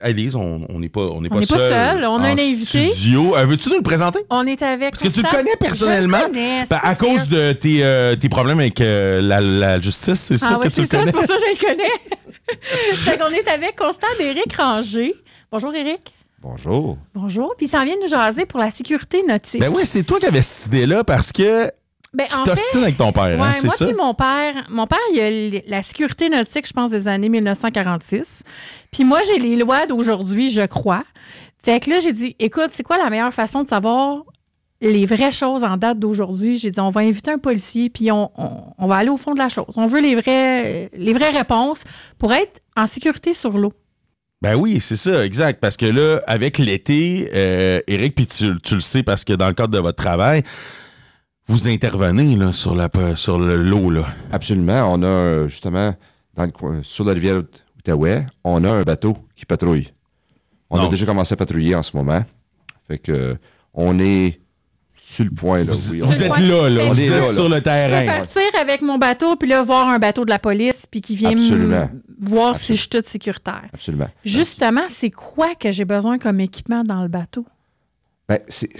Hey Lise, on n'est pas On n'est pas seul. On a un invité. Studio. Veux-tu nous le présenter? On est avec. Parce que tu le connais personnellement. Je le connais, à cause de tes problèmes avec la justice, c'est ça que tu le connais? C'est pour ça que je le connais. Fait qu'on est avec Constable Éric Ranger. Bonjour Éric. Bonjour. Bonjour. Puis il s'en vient nous jaser pour la sécurité nautique. Ben oui, c'est toi qui avais cette idée-là parce que tu t'ostines avec ton père, hein, c'est moi ça? Puis mon père, il a la sécurité nautique, je pense, des années 1946. Puis moi, j'ai les lois d'aujourd'hui, je crois. Fait que là, j'ai dit, écoute, c'est quoi la meilleure façon de savoir les vraies choses en date d'aujourd'hui? J'ai dit, on va inviter un policier, puis on va aller au fond de la chose. On veut les vraies réponses pour être en sécurité sur l'eau. Ben oui, c'est ça, exact. Parce que là, avec l'été, Éric, puis tu le sais parce que dans le cadre de votre travail, vous intervenez là, sur l'eau. Là. Absolument. On a justement, sur la rivière Outaouais, on a un bateau qui patrouille. On a déjà commencé à patrouiller en ce moment. Fait que on est sur le point. Là, vous êtes là. On est là, sur le terrain. Je peux partir avec mon bateau, puis là, voir un bateau de la police, puis qui vient me voir si je suis toute sécuritaire. Absolument. Justement, c'est quoi que j'ai besoin comme équipement dans le bateau? Ben,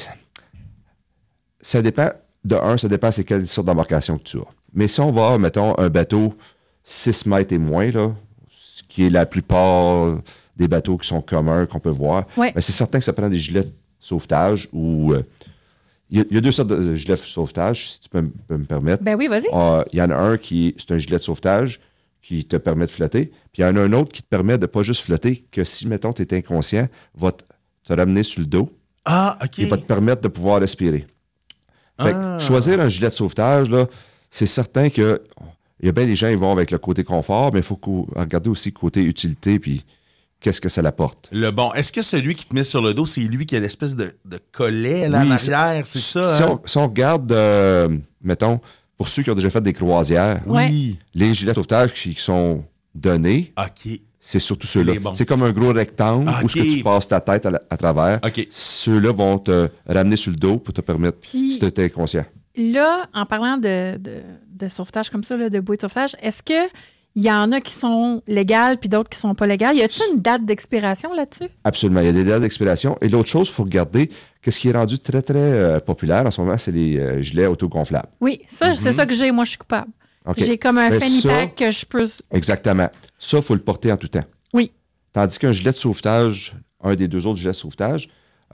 ça dépend. Ça dépend c'est quelle sorte d'embarcation que tu as. Mais si on va, mettons, un bateau 6 mètres et moins, là, ce qui est la plupart des bateaux qui sont communs, qu'on peut voir, ben, c'est certain que ça prend des gilets de sauvetage ou... Il y a deux sortes de gilets de sauvetage, si tu peux me permettre. Ben oui, vas-y. Il y en a un c'est un gilet de sauvetage qui te permet de flotter. Puis il y en a un autre qui te permet de pas juste flotter, que si, mettons, tu es inconscient, va te ramener sur le dos. Ah, OK. Et va te permettre de pouvoir respirer. Fait que choisir un gilet de sauvetage, là, c'est certain que il y a bien des gens qui vont avec le côté confort, mais il faut regarder aussi le côté utilité, puis qu'est-ce que ça l'apporte. Est-ce que celui qui te met sur le dos, c'est lui qui a l'espèce de collet là, en arrière, c'est ça? Si on regarde, mettons, pour ceux qui ont déjà fait des croisières, les gilets de sauvetage qui sont donnés, c'est surtout ceux-là. C'est comme un gros rectangle où tu passes ta tête à travers. Ceux-là vont te ramener sur le dos pour te permettre, si tu es inconscient. Là, en parlant de sauvetage comme ça, là, de bouée de sauvetage, est-ce que il y en a qui sont légales puis d'autres qui sont pas légales? Y a-t-il une date d'expiration là-dessus? Absolument. Il y a des dates d'expiration. Et l'autre chose, il faut regarder qu'est-ce qui est rendu très, très populaire en ce moment, c'est les gilets autogonflables. Oui, ça, c'est ça que j'ai. Moi, je suis coupable. J'ai comme un fanny pack que je peux... Exactement. Ça, il faut le porter en tout temps. Oui. Tandis qu'un gilet de sauvetage, un des deux autres gilets de sauvetage,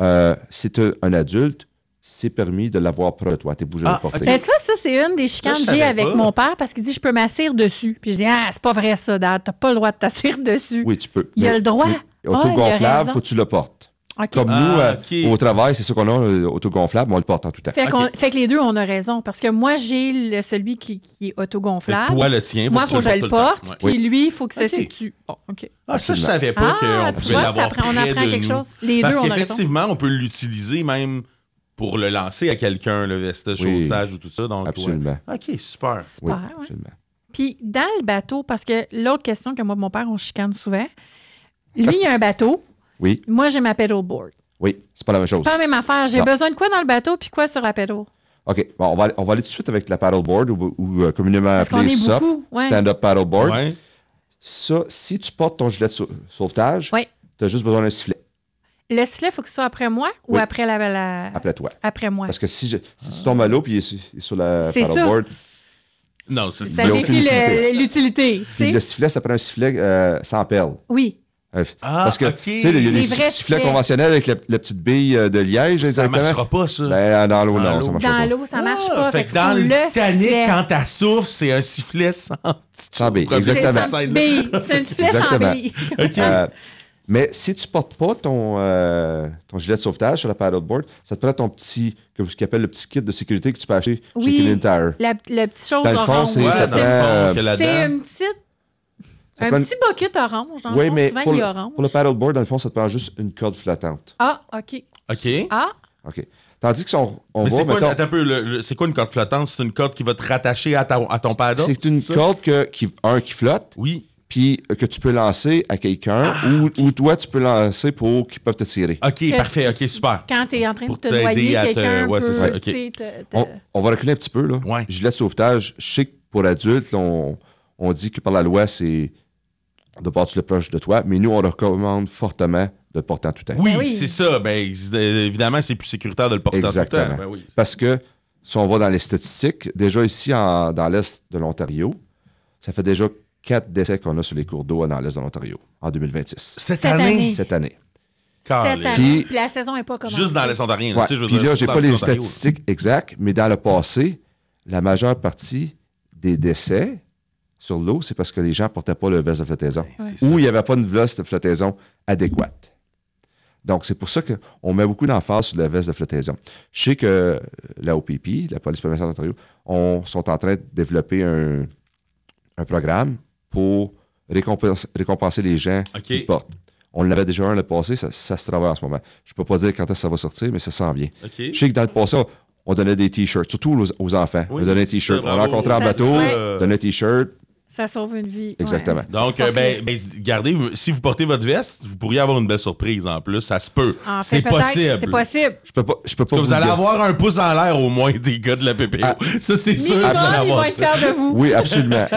si tu es un adulte, c'est permis de l'avoir près de toi. T'es bougé de le porter. Ben, tu vois, ça, c'est une des chicanes que j'ai avec mon père parce qu'il dit je peux m'asseoir dessus. Puis je dis c'est pas vrai ça, Dad. T'as pas le droit de t'asseoir dessus. Oui, tu peux. Il y a le droit. Autogonflable, faut que tu le portes. Okay. Comme nous, au travail, c'est ça qu'on a, autogonflable, mais on le porte en tout temps. Fait que les deux, on a raison. Parce que moi, j'ai celui qui est autogonflable. Toi, le tien. Moi, il faut que je le porte. Puis lui, il faut que ça s'étue. Bon, OK. Ça, je savais pas qu'on pouvait l'avoir près on apprend quelque chose. Les parce deux, on a qu'effectivement, on peut l'utiliser même pour le lancer à quelqu'un, le vestage sauvetage ou tout ça. Donc, absolument. OK, super. Oui, absolument. Puis dans le bateau, parce que l'autre question que moi et mon père, on chicane souvent, lui, il a un bateau. Oui. Moi, j'ai ma paddleboard. Oui, c'est pas la même chose. C'est pas la même affaire. J'ai besoin de quoi dans le bateau puis quoi sur la paddle? OK. Bon, on va aller tout de suite avec la paddleboard ou communément appelée SUP, Stand-Up Paddleboard. Ouais. Ça, si tu portes ton gilet de sauvetage, tu as juste besoin d'un sifflet. Le sifflet, il faut que ce soit après moi ou après la... Après toi. Après moi. Parce que si tu tombes à l'eau puis il est sur la paddleboard... Non, ça défie l'utilité. Puis le sifflet, ça prend un sifflet sans perles. Oui. Parce que, tu sais, il y a des sifflets conventionnels avec la petite bille de liège. Ça ne marchera pas, ça. Ben, dans l'eau, non, ça marchera pas. Dans l'eau, ça marche pas. Fait que dans le Titanic, quand t'as souffle, c'est un sifflet sans bille. Exactement. C'est un sifflet sans bille. Mais si tu portes pas ton gilet de sauvetage sur la paddleboard, ça te prend ton petit, ce qu'ils appelle le petit kit de sécurité que tu peux acheter chez Canadian Tire. La petite chose dans le fond, orange. c'est une petite... Un petit bucket orange, dans le fond, mais souvent il est orange. pour le paddleboard, dans le fond, ça te prend juste une corde flottante. Ah, OK. OK. Tandis que mais c'est quoi, c'est quoi une corde flottante? C'est une corde qui va te rattacher à ton paddle? C'est une corde qui flotte. Oui. Puis que tu peux lancer à quelqu'un ou toi, tu peux lancer pour qu'ils peuvent te tirer. OK, parfait. OK, super. Quand tu es en train de te noyer, quelqu'un peut... c'est ça. On va reculer un petit peu. Là. Gilet de sauvetage, je sais que pour adultes, on dit que par la loi, c'est de porter le proche de toi, mais nous, on recommande fortement de le porter en tout temps. Oui, c'est ça. Ben, évidemment, c'est plus sécuritaire de le porter en tout temps. Exactement. Ben oui, parce que si on va dans les statistiques, déjà ici, dans l'Est de l'Ontario, ça fait déjà 4 décès qu'on a sur les cours d'eau dans l'Est de l'Ontario en 2026. Cette année? Cette année. Puis la saison n'est pas commencée. Juste dans l'Est ontarien. Ouais. Puis là, j'ai pas les statistiques exactes, mais dans le passé, la majeure partie des décès sur l'eau, c'est parce que les gens ne portaient pas le veste de flottaison. Ou il n'y avait pas une veste de flottaison adéquate. Donc, c'est pour ça qu'on met beaucoup d'emphase sur la veste de flottaison. Je sais que la OPP, la Police provinciale d'Ontario, sont en train de développer un programme pour récompenser les gens qui portent. On l'avait déjà un le passé, ça se travaille en ce moment. Je ne peux pas dire quand est-ce que ça va sortir, mais ça s'en vient. Je sais que dans le passé, on donnait des T-shirts, surtout aux enfants. On donnait des T-shirts. On rencontrait en bateau, donnait un T-shirt. Ça sauve une vie. Exactement. Ouais. Donc, regardez, si vous portez votre veste, vous pourriez avoir une belle surprise en plus. Ça se peut. C'est possible. C'est possible. Je peux pas vous allez avoir un pouce en l'air au moins des gars de la PPO. Ça, c'est sûr. Ils vont être fiers de vous. Oui, absolument.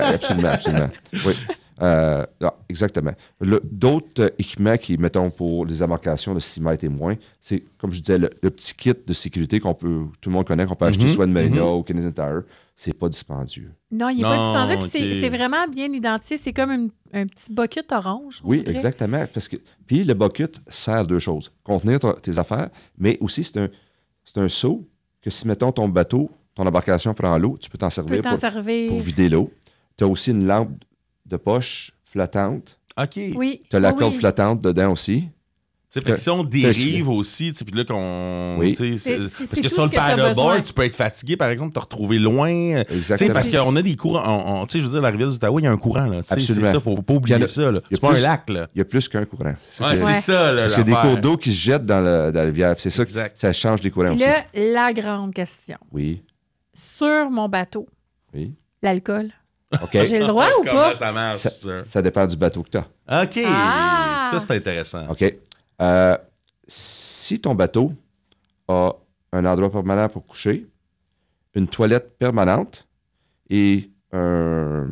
Oui. Exactement. D'autres équipements qui, mettons, pour les embarcations de 6 mètres et moins, c'est, comme je disais, le petit kit de sécurité tout le monde connaît, qu'on peut acheter soit de Marina ou Canadian Tire. C'est pas dispendieux. Non, il n'est pas dispendieux. Puis c'est vraiment bien identifié. C'est comme un petit bucket orange. Oui, exactement. Puis le bucket sert à 2 choses. Contenir tes affaires, mais aussi c'est un seau que si, mettons, ton bateau, ton embarcation prend l'eau, tu peux t'en servir pour vider l'eau. Tu as aussi une lampe de poche flottante. OK. Oui. Tu as la corde flottante dedans aussi. Fait que si on dérive aussi, puis là qu'on. Oui. Parce que sur le paddleboard, tu peux être fatigué, par exemple, te retrouver loin. Exactement. Parce qu'on a des courants. Je veux dire, la rivière du Ottawa, il y a un courant. Là. C'est Absolument. ça, faut pas oublier ça. C'est pas un lac. Là. Il y a plus qu'un courant. C'est ça. Là, parce qu'il y a des cours d'eau qui se jettent dans la rivière. C'est ça que ça change des courants aussi. Là, la grande question. Oui. Sur mon bateau, l'alcool. OK. J'ai le droit ou pas? Comment ça marche? Ça dépend du bateau que tu as. OK. Ça, c'est intéressant. OK. Si ton bateau a un endroit permanent pour coucher, une toilette permanente et un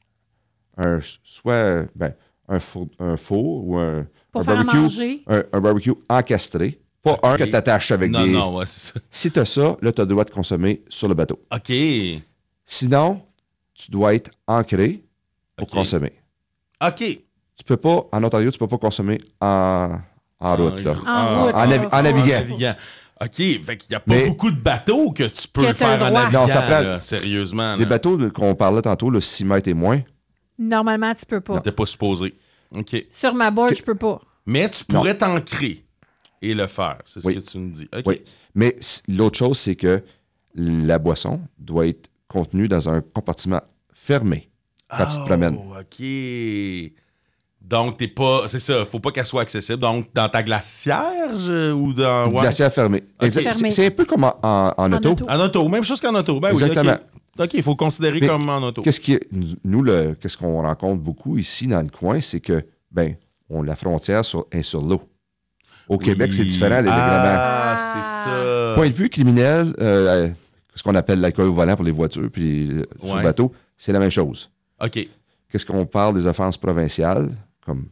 four ou un barbecue, un barbecue encastré, pas un que tu attaches avec des... Non, c'est ça. Si tu as ça, là, tu as le droit de consommer sur le bateau. OK. Sinon, tu dois être ancré pour consommer. OK. Tu peux pas, en Ontario, tu peux pas consommer en route, là. En naviguant. OK, fait qu'il n'y a pas beaucoup de bateaux que tu peux faire en naviguant, non, ça prend, là, sérieusement. Des bateaux qu'on parlait tantôt, le 6 mètres et moins. Normalement, tu peux pas. T'es pas supposé. OK. Sur ma board, je peux pas. Mais tu pourrais t'ancrer et le faire, c'est ce que tu nous dis. OK. Oui, mais l'autre chose, c'est que la boisson doit être contenue dans un compartiment fermé quand tu te promènes. OK. Donc, t'es pas... C'est ça, faut pas qu'elle soit accessible. Donc, dans ta glacière ou dans... Glacière fermée. Okay. C'est un peu comme en auto. En auto, même chose qu'en auto. Ben exactement. Oui, OK, il faut considérer comme en auto. Qu'est-ce qu'on rencontre beaucoup ici dans le coin, c'est que, la frontière est sur l'eau. Au Québec, c'est différent, les règlements. C'est ça. Point de vue criminel, ce qu'on appelle l'alcool au volant pour les voitures puis sur le bateau, c'est la même chose. OK. Qu'est-ce qu'on parle des offenses provinciales, comme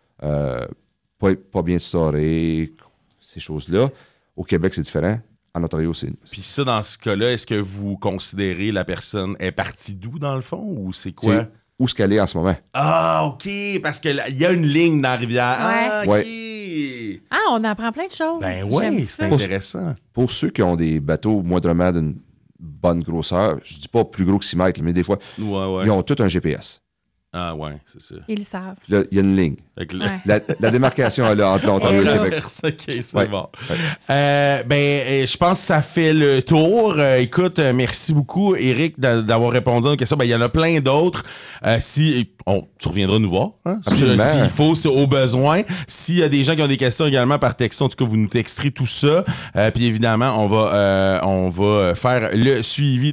pas bien storé, ces choses-là. Au Québec, c'est différent. En Ontario, c'est... Puis ça, dans ce cas-là, est-ce que vous considérez la personne est partie d'où, dans le fond, ou c'est quoi? C'est où est-ce qu'elle est en ce moment. Ah, OK, parce qu'il y a une ligne dans la rivière. Ah, OK. Ouais. Ah, on apprend plein de choses. Ben oui, c'est intéressant. Pour ceux qui ont des bateaux moindrement d'une bonne grosseur, je dis pas plus gros que 6 mètres, mais des fois, ils ont tous un GPS. Ah ouais, c'est ça. Ils le savent. Puis là, il y a une ligne. La démarcation est là entre l'Ontario et le Québec. OK, c'est bon. Je pense que ça fait le tour. Écoute, merci beaucoup, Éric, d'avoir répondu à nos questions. Il y en a plein d'autres. Tu reviendras nous voir. Hein? S'il faut, c'est au besoin. S'il y a des gens qui ont des questions également par texto, en tout cas, vous nous texterez tout ça. Puis évidemment, on va faire le suivi